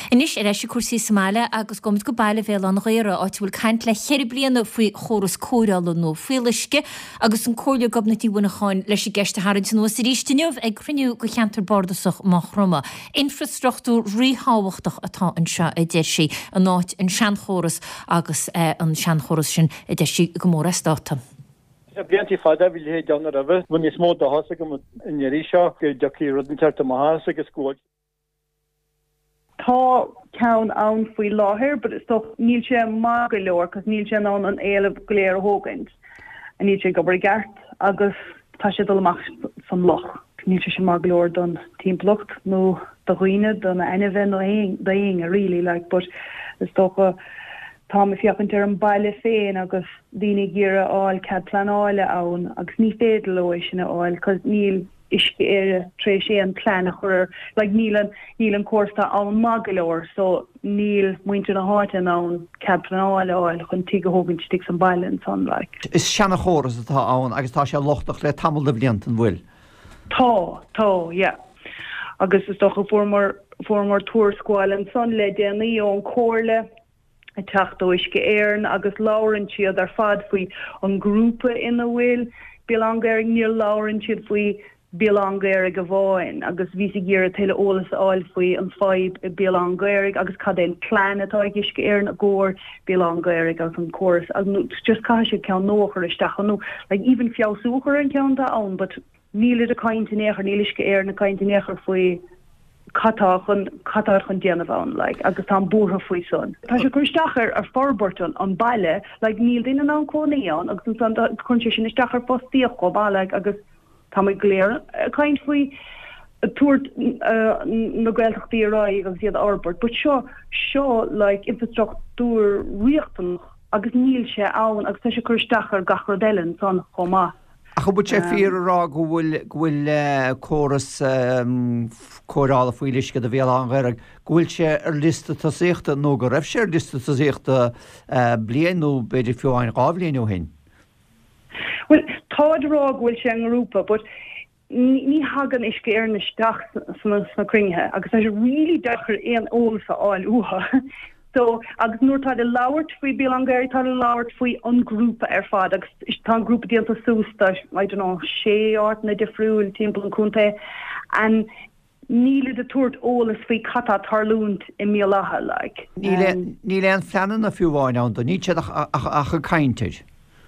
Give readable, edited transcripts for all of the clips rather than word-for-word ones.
Inis sé cuasí Somália agus gomit go bailile bhéil an réire áit bhfuil caiint le chéir blianana faoi choras córála nó féileisce agus an cóirle gobnatí buna cháin leis gceiste Harint nó sa rístineomh ag cruniú go cheantar bordasach má chroma. Infrastruchtú ríháhachtach atá an seo i d déir sí an náit an seanchoras agus an seanchoras sin i d déir sí go mór státa. Blianttí fada bhí hé deanna raheh, bun is mó a hása go in seo go deachí rudanteart amthas agus scóil. Tá ceann ann faoi láthir, but is toch níl sé má go leor, cos níl sé ná an éileh go léir hógaint. A níl sé gobar gart agus tá sé dul amach san loch. Níl sé má go leor don timpplacht nó do roiine don ainmhe nó daing a really like, but is toch tá me fiochan ar an baile féin agus daoine ggéire áil cad planáile ann agus ní féidir leis sinna áil, cos níl isce trééis sé an plan a chur, like níl an cuasta an magleor, so níl muinte na háte an cad planáile áil chun tí go hógann stig san baile an son like. Is seanna chóras atá ann agus tá sé lochtach le tamil de bbliant an bhfuil. Tá, yeah. Agus is doch a formar túrscoil an son le déanaí ón cóirle a teachtó isce éirn agus lárann siad ar fad faoi an grúpa ina bhfuil belangair níor lárann siad faoi belangair go bháin agus ví ggéir teile ólas áil faoi an fáib belangair agus cad éon plan atá isce éirn a ggóir belangair agus an choras agus just cai sé ceann nóchar isteach nó like even fiáúchar an ceannta ann, but níl a caiintenéchar níl isce éir na caiintenéchar faoi catar chun déanamh like agus tá bútha faoi son. Tá sé chuisteachar ar forborton an baile like níl duine an cónaíán agus chun sé sin isteachar postíoch go bailile agus tá mé léir caiint faoi túirt na gailteachtaí ará agus iad arbort, but seo like infrastruchtúr riachtanach agus níl sé ann agus tá sé chuisteachar gachrodellen son chomá. A chu bud sé fíorrá go bhfuil choras chorála faoi lisce a bhéal an ghaire, bhfuil sé ar lista tasaíochta nó go raibh sé ar lista tasaíochta bliain nó beidir fiúáin gábbliain ó hin? Well, táid rá bhfuil sé an grúpa, but ní hagan isce ar na isteach sna cruthe, agus tá sé rilí dechar éon óilsa áil uha. So agus nuair tá láhairt faoi belangair tá láhairt faoi an grúpa ar fad agus tá grúpa díanta sústa I don't know 6 áit na difriúil timp an cúnta an níle de tuairt ólas faoi catá tarlúnt I mí latha like. Ní leon fleanan a fiúháin an do ní sé a chu caiinteir.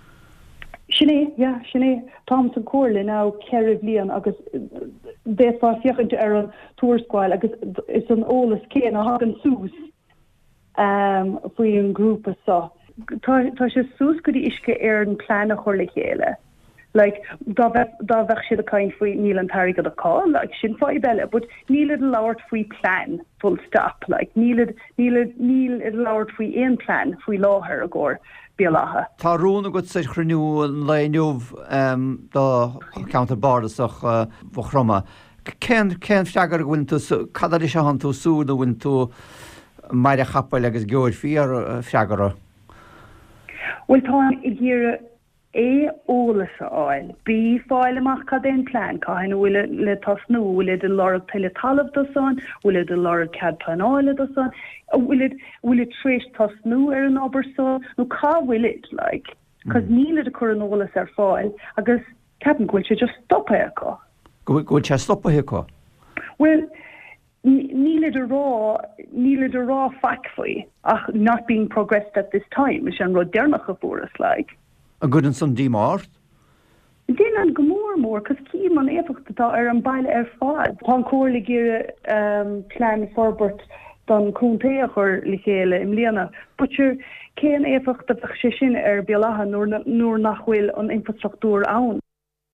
Sinné Thomas an Corley ná ceirh blian agus béfá fiochann ar an túrscoil agus is an ólas céan a hagan sús. Faoi an grúpa sa. Tá sé sús go dtí isce ar an plan a chur le chéile. Like, dá bheith siad a caiin faoi níl an tairigh a cá, like, sin fáid beile, but níl an láhairt faoi plan, full stop. Like, níl an láhairt faoi éon plan faoi láthair a gcóir bealatha. Tá rúna go sa chruniú an leiniuh do counter bardasach bhroma. Cén feagar bhain tú cadar is an tú súna bhain tú mar a chappail agus geir fiar feagara? Well, tá I ggéire ólas áil. Bí fáil amach cad éon plán, cáin bhfuil le tasnú, bhfuil de lára teile talamh dosan, bhfuil de lára cad planáile dosan, bhfuil tréis tasnú ar an obair so, nó cá bhfuil like, cos níle de chur an ólas ar fáil, agus ceapan bhfuil sé just stoppa acu. Bhfuil sé stoppa acu? Well, níle de rá fac-faoi ach not being progressed at this time is an rud dearnach a fóras like. A good an some dímart? Din an gomór, cos cím an éfachttatá ar an baile ar fád. Tá cóirla ggéire clan forbert don cúntaíoch ar le chéile im líana. Butcher céan éfacht a bheith sé sin ar bealatha nuair nach bhfuil an infrastruchtúr ann.